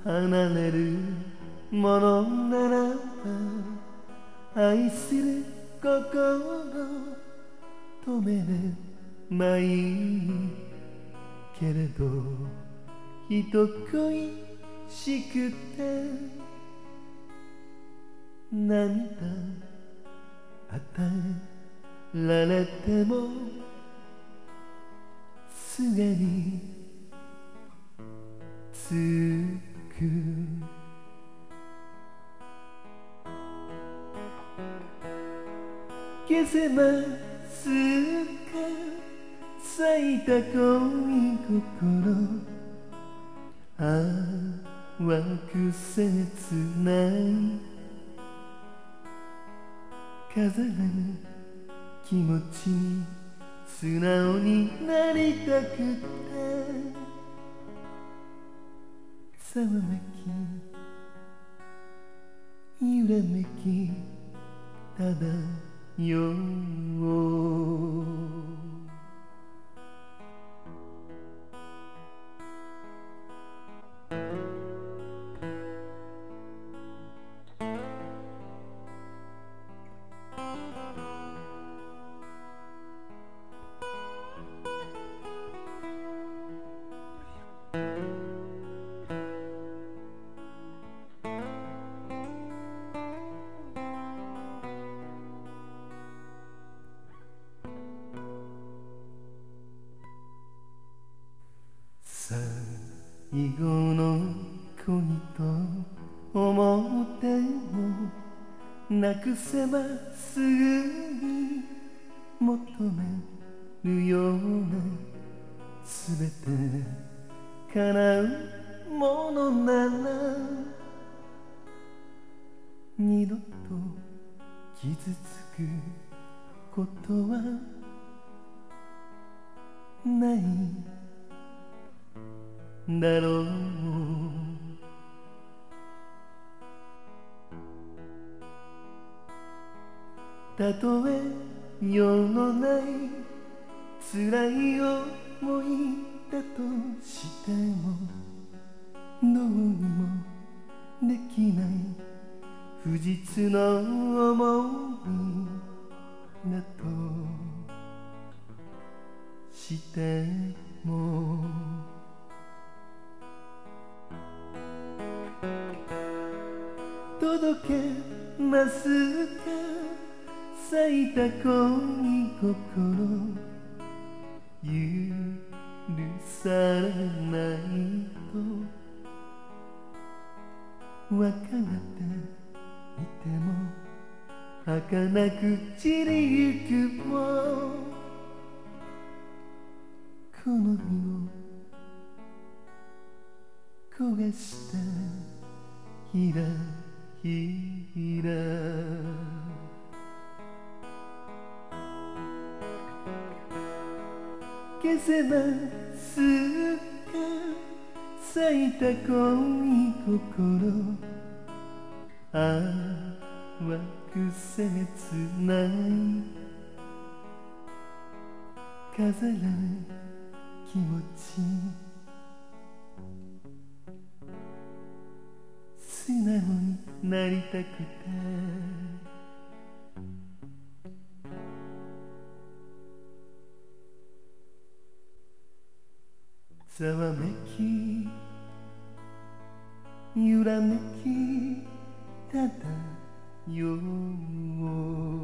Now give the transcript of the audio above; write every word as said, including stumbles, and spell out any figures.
離れるものならば愛する心止めればいいけれど人恋しくて涙与えられてもすぐにつく消せますか咲いた恋心淡く切ない飾らぬ気持ちに素直になりたくてざわめき揺らめき漂う最後の恋と思ってもなくせばすぐに求めるようなすべて叶うものなら二度と傷つくことはないだろうたとえ世のない辛い思いだとしてもどうにもできない不実の思いだとしても届けますか咲いた恋心許されないと分かっていても儚く散りゆくもこの身を焦がしたひらひら消せますか咲いた恋心淡く切ない飾らぬ気持ち素直になりたくてざわめき揺らめき漂う